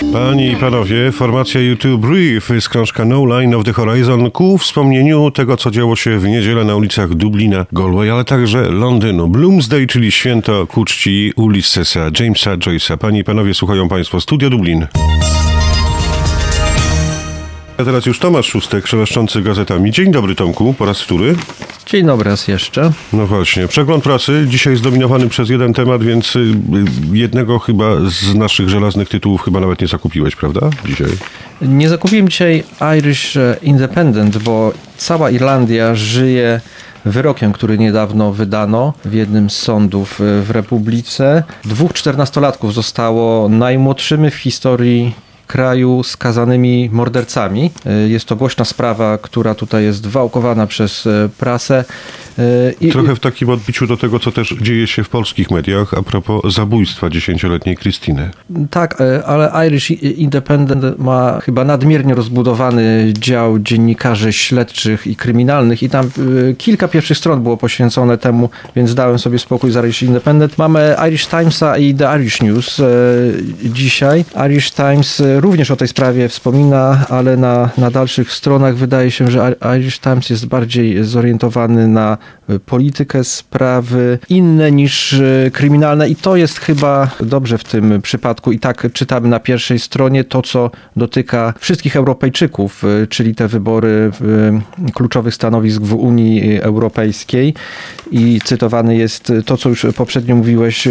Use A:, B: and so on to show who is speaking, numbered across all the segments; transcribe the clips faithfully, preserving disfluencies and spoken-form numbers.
A: Panie i panowie, formacja U two Brief z krążka No Line of the Horizon ku wspomnieniu tego, co działo się w niedzielę na ulicach Dublina, Galway, ale także Londynu. Bloomsday, czyli święto ku czci Ulyssesa Jamesa Joyce'a. Panie i panowie, słuchają państwo Studia Dublin. A teraz już Tomasz Szóstek, szeleszczący gazetami. Dzień dobry, Tomku, po raz wtóry.
B: Dzień dobry raz jeszcze.
A: No właśnie, przegląd prasy dzisiaj zdominowany przez jeden temat, więc jednego chyba z naszych żelaznych tytułów chyba nawet nie zakupiłeś, prawda? Dzisiaj.
B: Nie zakupiłem dzisiaj Irish Independent, bo cała Irlandia żyje wyrokiem, który niedawno wydano w jednym z sądów w Republice. Dwóch czternastolatków zostało najmłodszymi w historii kraju skazanymi mordercami. Jest to głośna sprawa, która tutaj jest wałkowana przez prasę. I
A: trochę w takim odbiciu do tego, co też dzieje się w polskich mediach a propos zabójstwa dziesięcioletniej Krystyny.
B: Tak, ale Irish Independent ma chyba nadmiernie rozbudowany dział dziennikarzy śledczych i kryminalnych i tam kilka pierwszych stron było poświęcone temu, więc dałem sobie spokój z Irish Independent. Mamy Irish Timesa i The Irish News dzisiaj. Irish Times również o tej sprawie wspomina, ale na, na dalszych stronach wydaje się, że Irish Times jest bardziej zorientowany na politykę, sprawy inne niż kryminalne i to jest chyba dobrze w tym przypadku. I tak czytamy na pierwszej stronie to, co dotyka wszystkich Europejczyków, czyli te wybory kluczowych stanowisk w Unii Europejskiej. I cytowany jest to, co już poprzednio mówiłeś,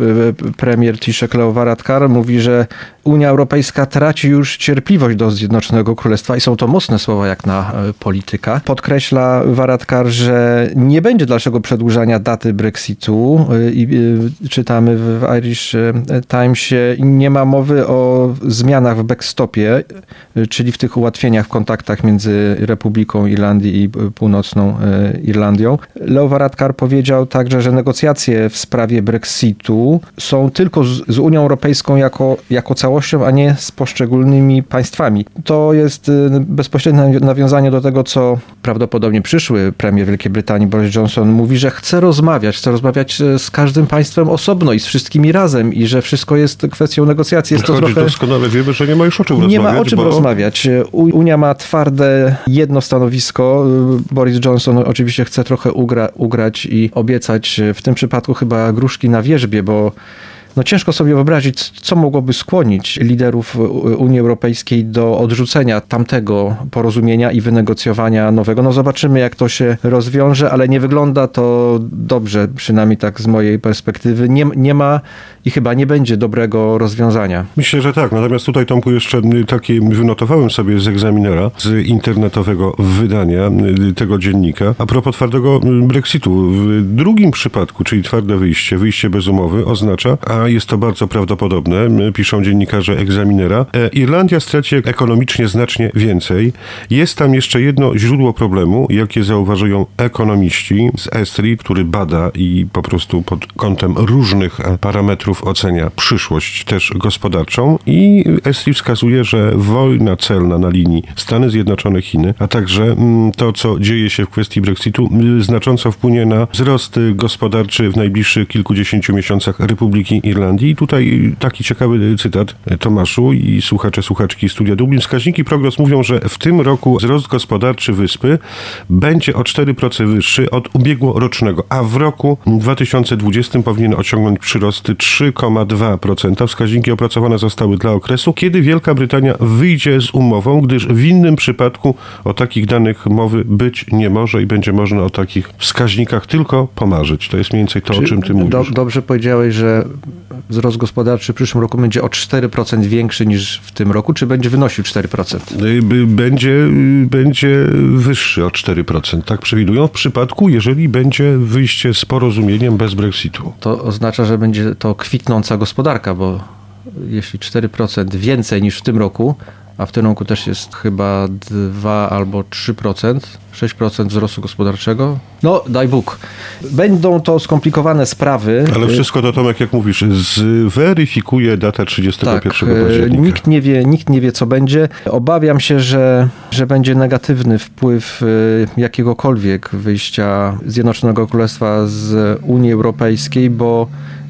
B: premier Taoiseach Leo Varadkar mówi, że Unia Europejska traci już cierpliwość do Zjednoczonego Królestwa i są to mocne słowa jak na polityka. Podkreśla Varadkar, że nie będzie dalszego przedłużania daty Brexitu i czytamy w Irish Timesie, nie ma mowy o zmianach w backstopie, czyli w tych ułatwieniach w kontaktach między Republiką Irlandii i Północną Irlandią. Leo Varadkar powiedział także, że negocjacje w sprawie Brexitu są tylko z, z Unią Europejską jako, jako całością, a nie z poszczególnymi państwami. To jest bezpośrednie nawiązanie do tego, co prawdopodobnie przyszły premier Wielkiej Brytanii Boris Johnson mówi, że chce rozmawiać, chce rozmawiać z każdym państwem osobno i z wszystkimi razem i że wszystko jest kwestią negocjacji. Jest to
A: trochę... doskonale wiemy, że nie ma już o czym rozmawiać.
B: Nie ma o czym bo... rozmawiać. Unia ma twarde jedno stanowisko. Boris Johnson oczywiście chce trochę ugra, ugrać i obiecać w tym przypadku chyba gruszki na wierzbie, bo no ciężko sobie wyobrazić, co mogłoby skłonić liderów Unii Europejskiej do odrzucenia tamtego porozumienia i wynegocjowania nowego. No zobaczymy, jak to się rozwiąże, ale nie wygląda to dobrze, przynajmniej tak z mojej perspektywy. Nie, nie ma i chyba nie będzie dobrego rozwiązania.
A: Myślę, że tak. Natomiast tutaj, Tomku, jeszcze takie wynotowałem sobie z egzaminera, z internetowego wydania tego dziennika, a propos twardego Brexitu. W drugim przypadku, czyli twarde wyjście, wyjście bez umowy, oznacza, a jest to bardzo prawdopodobne, piszą dziennikarze egzaminera, Irlandia straci ekonomicznie znacznie więcej. Jest tam jeszcze jedno źródło problemu, jakie zauważują ekonomiści z ESRI, który bada i po prostu pod kątem różnych parametrów ocenia przyszłość też gospodarczą i ESRI wskazuje, że wojna celna na linii Stany Zjednoczone-Chiny, a także to, co dzieje się w kwestii Brexitu, znacząco wpłynie na wzrost gospodarczy w najbliższych kilkudziesięciu miesiącach Republiki Irlandii. I tutaj taki ciekawy cytat, Tomaszu i słuchacze, słuchaczki Studia Dublin. Wskaźniki prognoz mówią, że w tym roku wzrost gospodarczy wyspy będzie o cztery procent wyższy od ubiegłorocznego, a w roku dwa tysiące dwudziestym powinien osiągnąć przyrost trzy przecinek dwa procent. Wskaźniki opracowane zostały dla okresu, kiedy Wielka Brytania wyjdzie z umową, gdyż w innym przypadku o takich danych mowy być nie może i będzie można o takich wskaźnikach tylko pomarzyć. To jest mniej więcej to, Czy o czym ty mówisz.
B: Do, dobrze powiedziałeś, że wzrost gospodarczy w przyszłym roku będzie o cztery procent większy niż w tym roku, czy będzie wynosił cztery procent?
A: Będzie, będzie wyższy o cztery procent. Tak przewidują w przypadku, jeżeli będzie wyjście z porozumieniem bez Brexitu.
B: To oznacza, że będzie to kwitnąca gospodarka, bo jeśli cztery procent więcej niż w tym roku, a w tym roku też jest chyba dwa albo trzy procent, sześć procent wzrostu gospodarczego. No, daj Bóg. Będą to skomplikowane sprawy.
A: Ale wszystko to, Tomek, jak mówisz, zweryfikuje data trzydziestego pierwszego
B: tak,
A: października.
B: Nikt nie wie, nikt nie wie, co będzie. Obawiam się, że, że będzie negatywny wpływ jakiegokolwiek wyjścia Zjednoczonego Królestwa z Unii Europejskiej, bo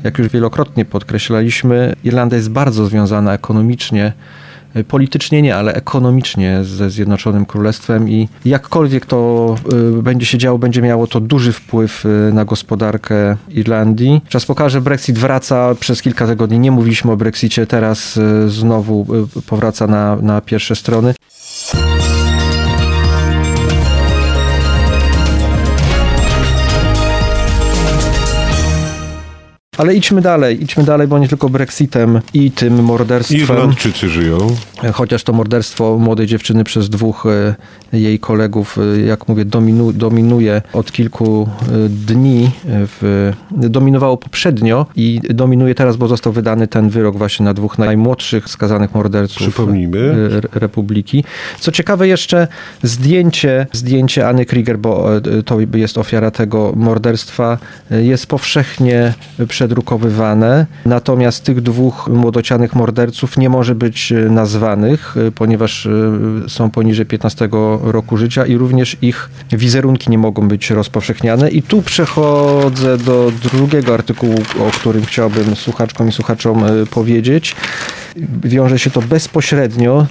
B: jak już wielokrotnie podkreślaliśmy, Irlandia jest bardzo związana ekonomicznie, politycznie nie, ale ekonomicznie ze Zjednoczonym Królestwem i jakkolwiek to będzie się działo, będzie miało to duży wpływ na gospodarkę Irlandii. Czas pokaże, Brexit wraca, przez kilka tygodni nie mówiliśmy o Brexicie, teraz znowu powraca na, na pierwsze strony. Ale idźmy dalej, idźmy dalej, bo nie tylko Brexitem i tym morderstwem.
A: Irlandczycy żyją.
B: Chociaż to morderstwo młodej dziewczyny przez dwóch jej kolegów, jak mówię, dominu, dominuje od kilku dni. W, dominowało poprzednio i dominuje teraz, bo został wydany ten wyrok właśnie na dwóch najmłodszych skazanych morderców.
A: Przypomnijmy.
B: Republiki. Co ciekawe jeszcze, zdjęcie, zdjęcie Anny Krieger, bo to jest ofiara tego morderstwa, jest powszechnie przedrukowywane. Natomiast tych dwóch młodocianych morderców nie może być nazwanych, ponieważ są poniżej piętnastego roku życia i również ich wizerunki nie mogą być rozpowszechniane. I tu przechodzę do drugiego artykułu, o którym chciałbym słuchaczkom i słuchaczom powiedzieć. Wiąże się to bezpośrednio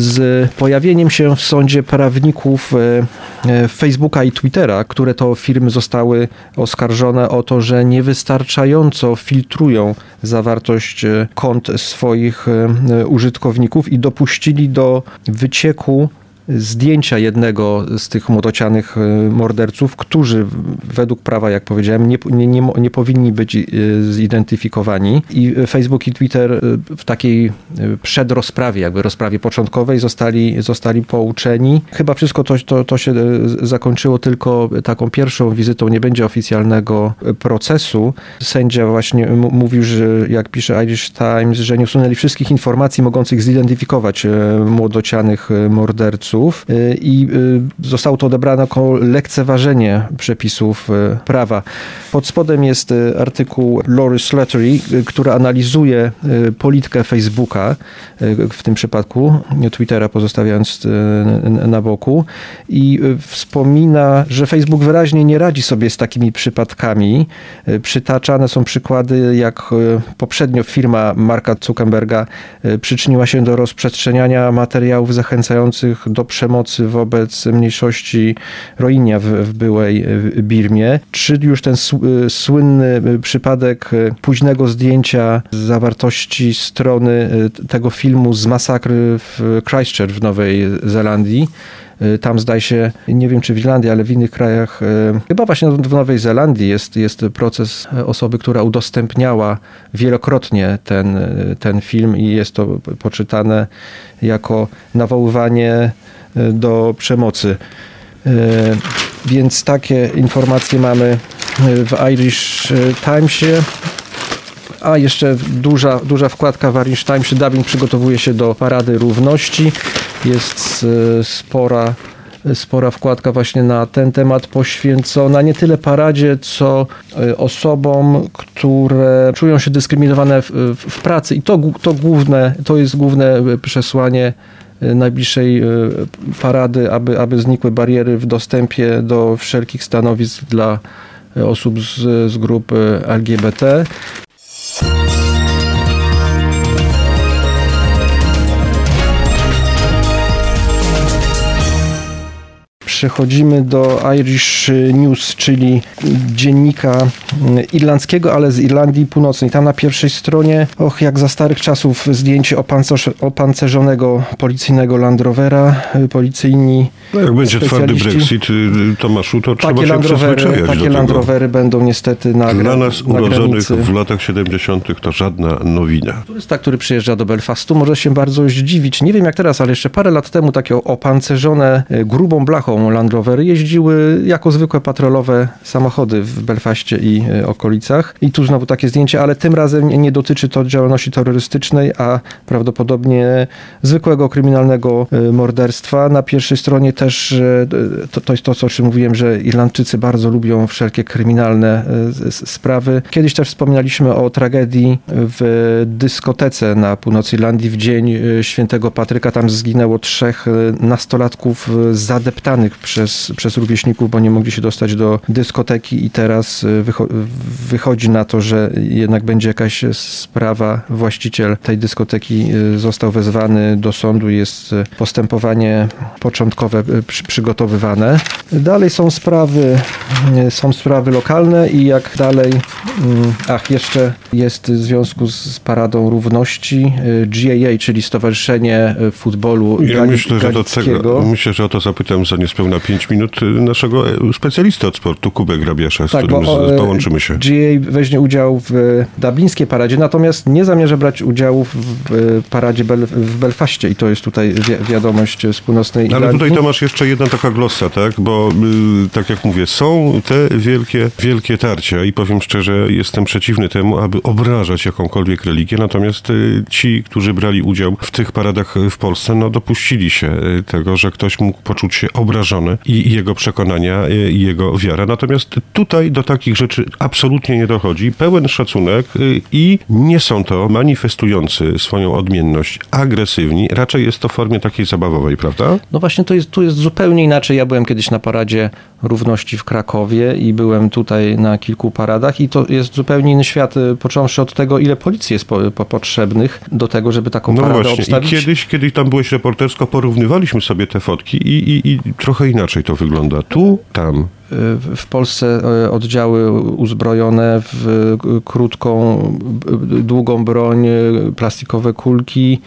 B: z pojawieniem się w sądzie prawników Facebooka i Twittera, które to firmy zostały oskarżone o to, że niewystarczająco filtrują zawartość kont swoich użytkowników i dopuścili do wycieku zdjęcia jednego z tych młodocianych morderców, którzy według prawa, jak powiedziałem, nie, nie, nie, nie powinni być zidentyfikowani. I Facebook i Twitter w takiej przedrozprawie, jakby rozprawie początkowej zostali, zostali pouczeni. Chyba wszystko to, to, to się zakończyło tylko taką pierwszą wizytą, nie będzie oficjalnego procesu. Sędzia właśnie m- mówił, że jak pisze Irish Times, że nie usunęli wszystkich informacji mogących zidentyfikować młodocianych morderców. I zostało to odebrane jako lekceważenie przepisów prawa. Pod spodem jest artykuł Laurie Slattery, która analizuje politykę Facebooka, w tym przypadku Twittera pozostawiając na boku, i wspomina, że Facebook wyraźnie nie radzi sobie z takimi przypadkami. Przytaczane są przykłady, jak poprzednio firma Marka Zuckerberga przyczyniła się do rozprzestrzeniania materiałów zachęcających do przemocy wobec mniejszości Rohingya w, w byłej Birmie, czy już ten słynny przypadek późnego zdjęcia zawartości strony tego filmu z masakry w Christchurch w Nowej Zelandii. Tam zdaje się, nie wiem czy w Irlandii, ale w innych krajach, chyba właśnie w Nowej Zelandii jest, jest proces osoby, która udostępniała wielokrotnie ten, ten film i jest to poczytane jako nawoływanie do przemocy. Więc takie informacje mamy w Irish Timesie. A jeszcze duża, duża wkładka w Irish Timesie. Dublin przygotowuje się do Parady Równości. Jest spora, spora wkładka właśnie na ten temat, poświęcona nie tyle paradzie, co osobom, które czują się dyskryminowane w, w pracy. I to, to, główne, to jest główne przesłanie najbliższej parady, aby, aby znikły bariery w dostępie do wszelkich stanowisk dla osób z, z grup L G B T. Przechodzimy do Irish News, czyli dziennika irlandzkiego, ale z Irlandii Północnej. Tam na pierwszej stronie, och, jak za starych czasów, zdjęcie opancerz- opancerzonego policyjnego Land Rovera. Policyjni
A: No jak będzie twardy Brexit, Tomaszu, to trzeba
B: takie
A: się
B: Land
A: przyzwyczajać
B: Rovery,
A: do
B: Takie
A: tego.
B: Land Rovery będą niestety na
A: Dla nas
B: na
A: urodzonych
B: granicy.
A: w latach siedemdziesiątych to żadna nowina.
B: Turysta, który przyjeżdża do Belfastu, może się bardzo zdziwić. Nie wiem jak teraz, ale jeszcze parę lat temu takie opancerzone grubą blachą Land Rovery jeździły jako zwykłe patrolowe samochody w Belfaście i okolicach. I tu znowu takie zdjęcie, ale tym razem nie dotyczy to działalności terrorystycznej, a prawdopodobnie zwykłego kryminalnego morderstwa. Na pierwszej stronie też to, to jest to, o czym mówiłem, że Irlandczycy bardzo lubią wszelkie kryminalne sprawy. Kiedyś też wspominaliśmy o tragedii w dyskotece na północy Irlandii w dzień świętego Patryka. Tam zginęło trzech nastolatków zadeptanych wykonanych przez, przez rówieśników, bo nie mogli się dostać do dyskoteki i teraz wycho- wychodzi na to, że jednak będzie jakaś sprawa. Właściciel tej dyskoteki został wezwany do sądu, jest postępowanie początkowe przy- przygotowywane. Dalej są sprawy, są sprawy lokalne i jak dalej, ach, jeszcze jest w związku z Paradą Równości G A A, czyli Stowarzyszenie Futbolu
A: Ja
B: Gali-
A: myślę, że do
B: Galickiego.
A: tego, myślę, że o to zapytam za niespełna pięć minut naszego specjalisty od sportu, Kubę Grabiasza, z
B: Tak,
A: którym
B: bo,
A: z, połączymy się.
B: G A A weźmie udział w dublińskiej paradzie, natomiast nie zamierza brać udziału w paradzie Bel- w Belfaście i to jest tutaj wi- wiadomość z północnej
A: Ale
B: Irlandii.
A: tutaj to masz jeszcze jedna taka glosa, tak? Bo y, tak jak mówię, są te wielkie, wielkie tarcia i powiem szczerze, jestem przeciwny temu, aby obrażać jakąkolwiek religię, natomiast y, ci, którzy brali udział w tych paradach w Polsce, no dopuścili się y, tego, że ktoś mógł poczuć się obrażony i, i jego przekonania, y, i jego wiara. Natomiast tutaj do takich rzeczy absolutnie nie dochodzi. Pełen szacunek y, i nie są to manifestujący swoją odmienność agresywni, raczej jest to w formie takiej zabawowej, prawda?
B: No właśnie, to jest, tu jest zupełnie inaczej. Ja byłem kiedyś na Paradzie Równości w Krakowie i byłem tutaj na kilku paradach i to jest zupełnie inny świat, począwszy od tego, ile policji jest po, po potrzebnych do tego, żeby taką
A: No
B: paradę
A: właśnie,
B: obstawić.
A: i kiedyś, kiedy tam byłeś reportersko, porównywaliśmy sobie te fotki i, i, i trochę inaczej to wygląda. Tu, tam.
B: W Polsce oddziały uzbrojone w krótką, długą broń, plastikowe kulki.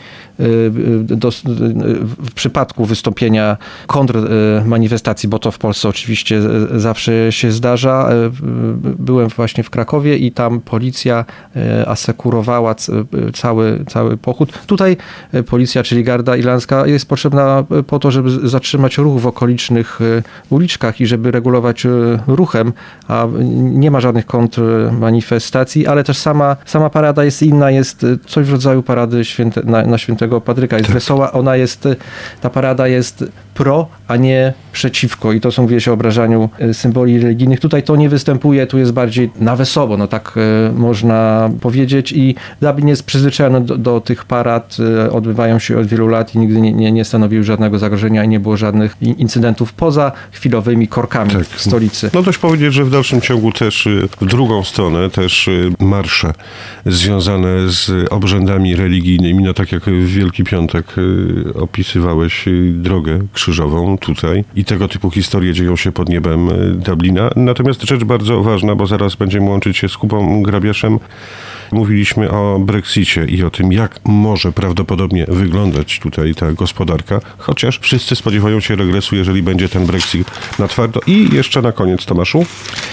B: Do, w przypadku wystąpienia kontrmanifestacji, bo to w Polsce oczywiście zawsze się zdarza, byłem właśnie w Krakowie i tam policja asekurowała cały, cały pochód. Tutaj policja, czyli Garda Irlandzka, jest potrzebna po to, żeby zatrzymać ruch w okolicznych uliczkach i żeby regulować ruchem, a nie ma żadnych kontrmanifestacji, ale też sama, sama parada jest inna, jest coś w rodzaju parady święte, na, na świętego Patryka. Jest tak wesoła, ona jest, ta parada jest pro, a nie przeciwko i to są, wie się, obrażaniu symboli religijnych. Tutaj to nie występuje, tu jest bardziej na wesoło, no tak można powiedzieć i Dublin jest przyzwyczajony do, do tych parad, odbywają się od wielu lat i nigdy nie, nie, nie stanowiły żadnego zagrożenia i nie było żadnych incydentów poza chwilowymi korkami
A: tak
B: w stolicy.
A: No dość powiedzieć, że w dalszym ciągu też w drugą stronę też marsze związane z obrzędami religijnymi, no tak jak w Wielki Piątek opisywałeś drogę krzyżową tutaj i tego typu historie dzieją się pod niebem Dublina. Natomiast rzecz bardzo ważna, bo zaraz będziemy łączyć się z Kubą Grabiaszem. Mówiliśmy o Brexicie i o tym, jak może prawdopodobnie wyglądać tutaj ta gospodarka, chociaż wszyscy spodziewają się regresu, jeżeli będzie ten Brexit na twardo. I jeszcze na koniec, Tomaszu.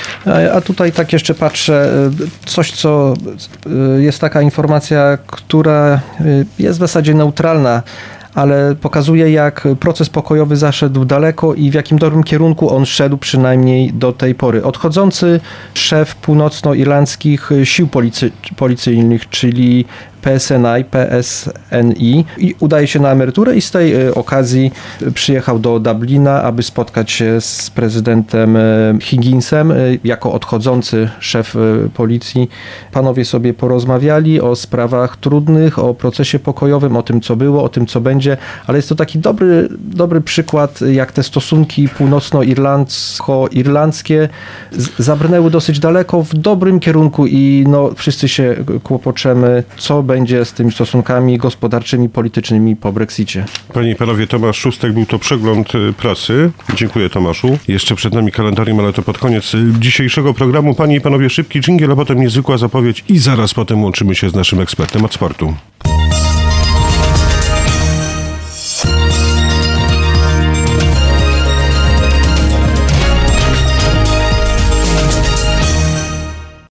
B: A tutaj tak jeszcze patrzę, coś co jest taka informacja, która jest w zasadzie neutralna, ale pokazuje, jak proces pokojowy zaszedł daleko i w jakim dobrym kierunku on szedł przynajmniej do tej pory. Odchodzący szef północnoirlandzkich sił policy- policyjnych, czyli P S N I, P S N I i udaje się na emeryturę i z tej okazji przyjechał do Dublina, aby spotkać się z prezydentem Higginsem jako odchodzący szef policji. Panowie sobie porozmawiali o sprawach trudnych, o procesie pokojowym, o tym, co było, o tym, co będzie, ale jest to taki dobry, dobry przykład, jak te stosunki północnoirlandzko-irlandzkie zabrnęły dosyć daleko w dobrym kierunku i no, wszyscy się kłopoczemy, co będzie z tymi stosunkami gospodarczymi, politycznymi po Brexicie.
A: Panie i panowie, Tomasz Szóstek, był to przegląd prasy. Dziękuję, Tomaszu. Jeszcze przed nami kalendarium, ale to pod koniec dzisiejszego programu. Panie i panowie, szybki dżingiel, a potem niezwykła zapowiedź i zaraz potem łączymy się z naszym ekspertem od sportu.